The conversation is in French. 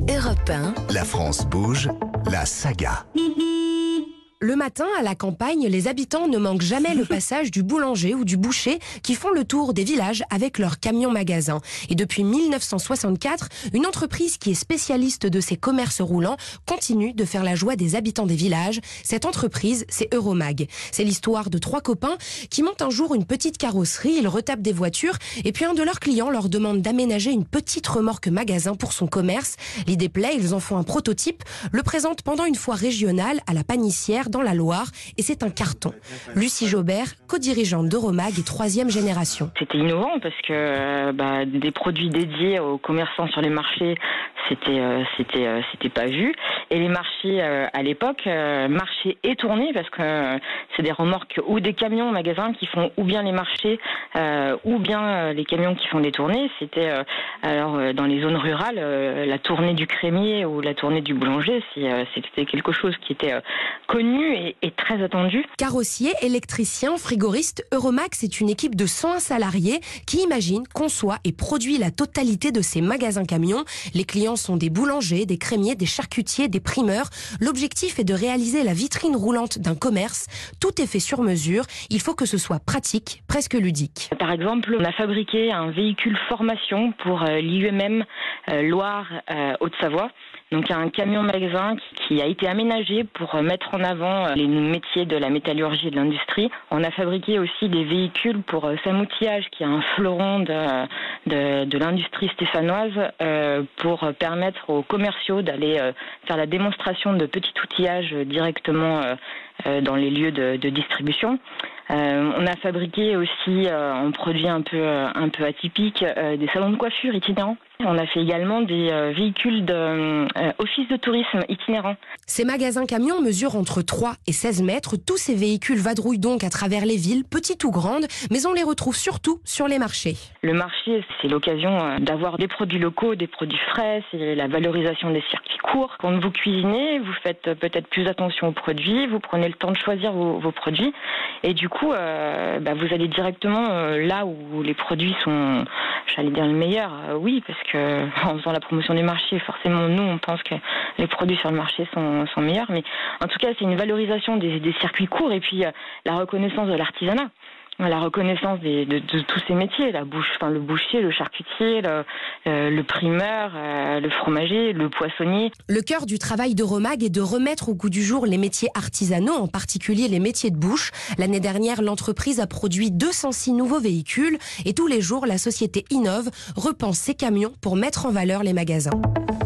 Europe 1. La France bouge, la saga. Le matin, à la campagne, les habitants ne manquent jamais le passage du boulanger ou du boucher qui font le tour des villages avec leurs camions-magasins. Et depuis 1964, une entreprise qui est spécialiste de ces commerces roulants continue de faire la joie des habitants des villages. Cette entreprise, c'est Euromag. C'est l'histoire de trois copains qui montent un jour une petite carrosserie, ils retapent des voitures et puis un de leurs clients leur demande d'aménager une petite remorque magasin pour son commerce. L'idée plaît, ils en font un prototype, le présentent pendant une foire régionale à la Panissière dans la Loire et c'est un carton. Lucie Jobert, co-dirigeante d'Euromag et 3e génération. C'était innovant parce que des produits dédiés aux commerçants sur les marchés, c'était pas vu. Et les marchés à l'époque, marchés et tournés, parce que c'est des remorques ou des camions magasins qui font ou bien les marchés ou bien les camions qui font des tournées. C'était dans les zones rurales, la tournée du crémier ou la tournée du boulanger, c'était quelque chose qui était connu et très attendu. Carrossier, électricien, frigoriste, Euromag, c'est une équipe de 101 salariés qui imagine, conçoit et produit la totalité de ces magasins camions. Les clients sont des boulangers, des crémiers, des charcutiers, des primeurs. L'objectif est de réaliser la vitrine roulante d'un commerce. Tout est fait sur mesure. Il faut que ce soit pratique, presque ludique. Par exemple, on a fabriqué un véhicule formation pour l'IUMM Loire-Haute-Savoie. Donc il y a un camion-magasin qui a été aménagé pour mettre en avant les métiers de la métallurgie et de l'industrie. On a fabriqué aussi des véhicules pour Sam Outillage, qui est un fleuron de l'industrie stéphanoise, pour permettre aux commerciaux d'aller faire la démonstration de petits outillages directement dans les lieux de distribution. On a fabriqué aussi un produit un peu atypique, des salons de coiffure itinérants. On a fait également des véhicules d'office de tourisme itinérants. Ces magasins camions mesurent entre 3 et 16 mètres. Tous ces véhicules vadrouillent donc à travers les villes, petites ou grandes, mais on les retrouve surtout sur les marchés. Le marché, c'est l'occasion d'avoir des produits locaux, des produits frais, c'est la valorisation des circuits courts. Quand vous cuisinez, vous faites peut-être plus attention aux produits, vous prenez le temps de choisir vos produits et du coup, vous allez directement là où les produits sont, j'allais dire, le meilleur. Oui, parce que en faisant la promotion du marché, forcément, nous, on pense que les produits sur le marché sont meilleurs. Mais en tout cas, c'est une valorisation des circuits courts et puis la reconnaissance de l'artisanat. La reconnaissance de tous ces métiers, le boucher, le charcutier, le primeur, le fromager, le poissonnier. Le cœur du travail d'Euromag est de remettre au goût du jour les métiers artisanaux, en particulier les métiers de bouche. L'année dernière, l'entreprise a produit 206 nouveaux véhicules et tous les jours, la société innove, repense ses camions pour mettre en valeur les magasins.